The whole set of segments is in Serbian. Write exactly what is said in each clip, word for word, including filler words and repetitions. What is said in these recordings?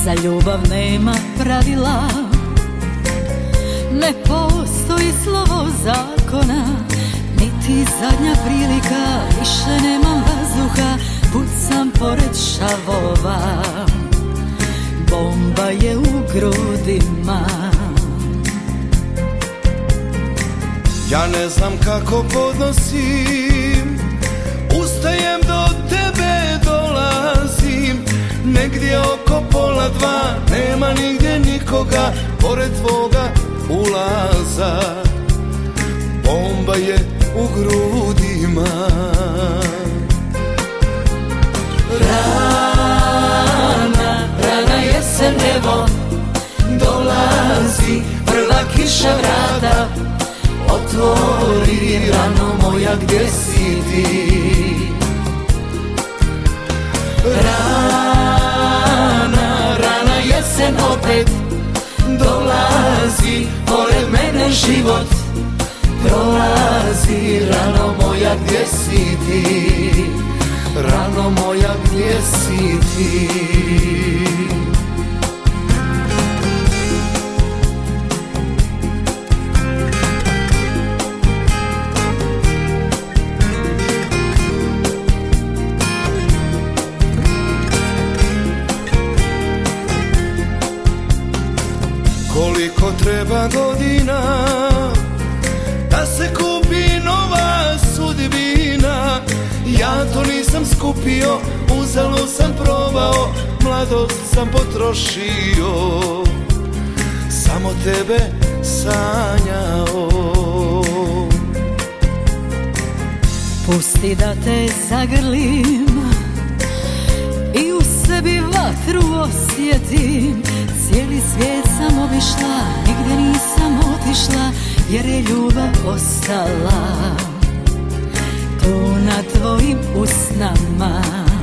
Za ljubav nema pravila, ne postoji slovo zakona, niti zadnja prilika, više nemam vazduha, pucam pored šavova, bomba je u grudima. Ja ne znam kako podnosim, ustajem do tebe dolazim, negdje oko pola dva, nema nigdje nikoga, pored tvoga ulaza, bomba je u grudima. Rana, rana jesen evo, dolazi prva kiša vrata, otvori rano moja gdje si ti. Rana, rana jesen opet, dolazi pored mene život, prolazi rano moja gdje si ti, rano moja gdje si ti. Koliko treba godina da se kupi nova sudbina, ja to nisam skupio, uzalud sam probao, mladost sam potrošio, samo tebe sanjao. Pusti da te zagrlim i u sebi vatru osjetim, cijeli svijet sam obišla, nigdje nisam otišla, jer je ljubav ostala tu na tvojim usnama.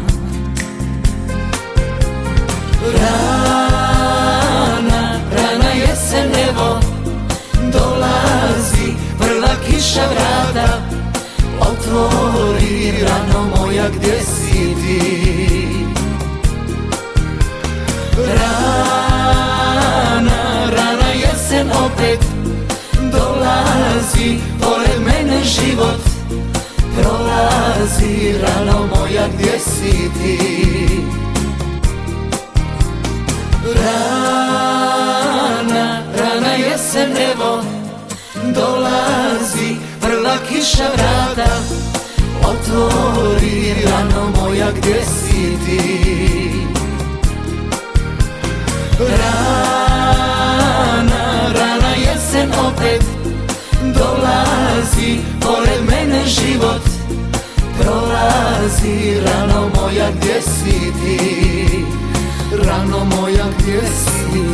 Rana, rana jesen evo, dolazi prva kiša vrata, otvori rano moja gdje si ti. Rana, rana jesen opet, dolazi pored mene život, prolazi rano moja gdje si ti. Rana, rana jesen evo, dolazi prva kiša vrata, otvori rano moja gdje si ti. Rana, rana jesen opet, dolazi pored mene život, prolazi rano moja gdje si ti, rano moja gdje si ti.